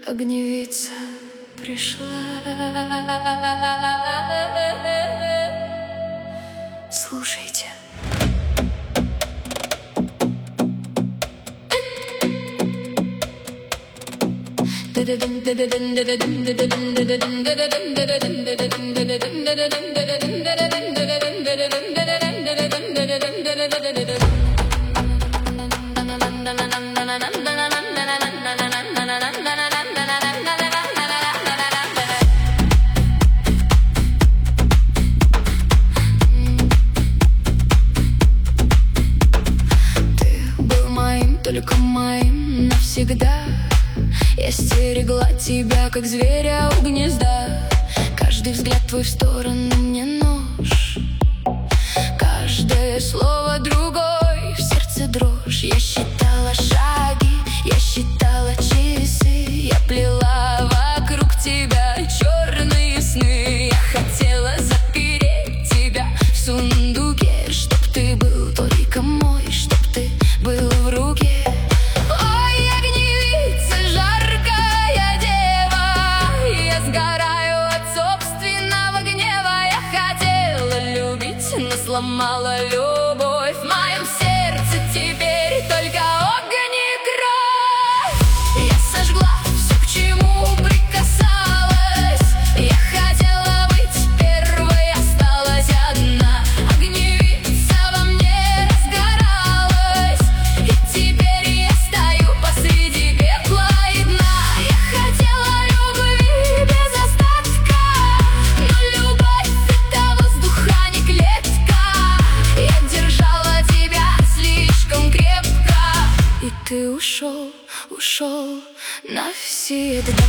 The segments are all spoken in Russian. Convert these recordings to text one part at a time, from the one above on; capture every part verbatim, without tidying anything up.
огневица пришла. Слушайте. Только моим навсегда. Я стерегла тебя, как зверя у гнезда. Каждый взгляд твой в сторону мне нож. Каждое слово другой, в сердце дрожь. Я считала шаги, я считала часы. Я плела вокруг тебя черные сны. Я хотела запереть тебя в сундуке, чтоб ты был только мой, чтоб ты был в руке. Сломала любовь в моем сердце, теперь только огонь и кровь. Я сожгла все, к чему прикасалась. Я хотела быть первой, осталась одна. Огневица во мне разгоралась, и теперь я стою посреди пепла и дна. Я хотела любви без остатка, но любовь — это воздуха, не клетка. И ты ушел, ушел навсегда.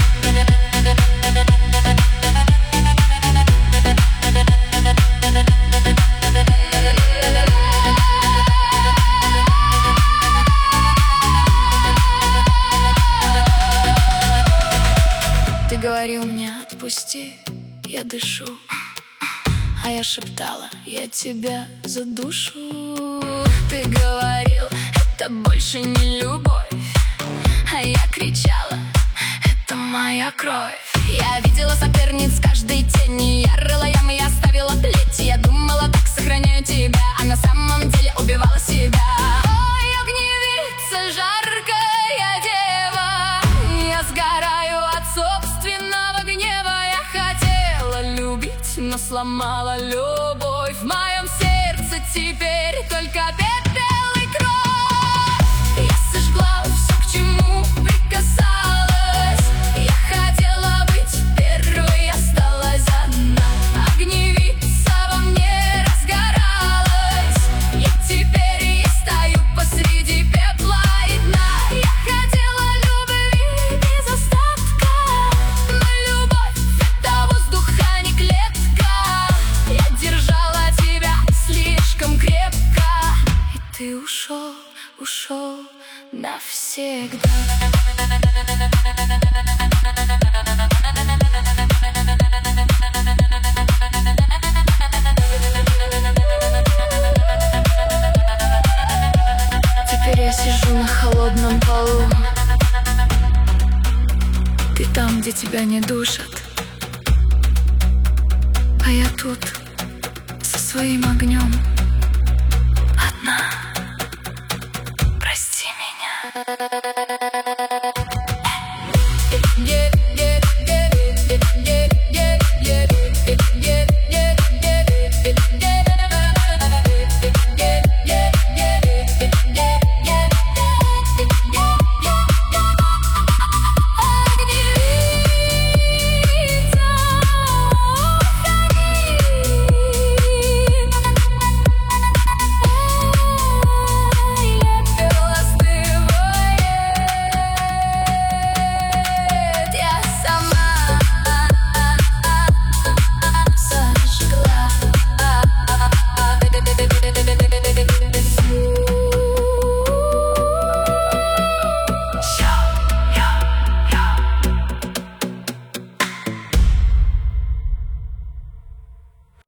Ты говорил мне: отпусти, я дышу. А я шептала: я тебя задушу. Ты говорил: это больше не любовь. А я кричала: это моя кровь. Я видела соперниц каждой тени. Я рыла ямы, я ставила плети. Я думала, так сохраняю тебя, а на самом деле убивала себя. Ой, огневица, жаркая дева, я сгораю от собственного гнева. Я хотела любить, но сломала любовь в моем сердце, теперь только пепел и кровь. Я сожгла все, к чему прикасалась. Я хотела быть первой, осталась одна. Огневица во мне разгоралась, и теперь я стою посреди пепла и дна. Я хотела любви без остатка, но любовь — это воздух, а не клетка. Я держала тебя слишком крепко, и ты ушел, ушел навсегда. Теперь я сижу на холодном полу. Ты там, где тебя не душат, а я тут со своим огнем одна. Прости меня.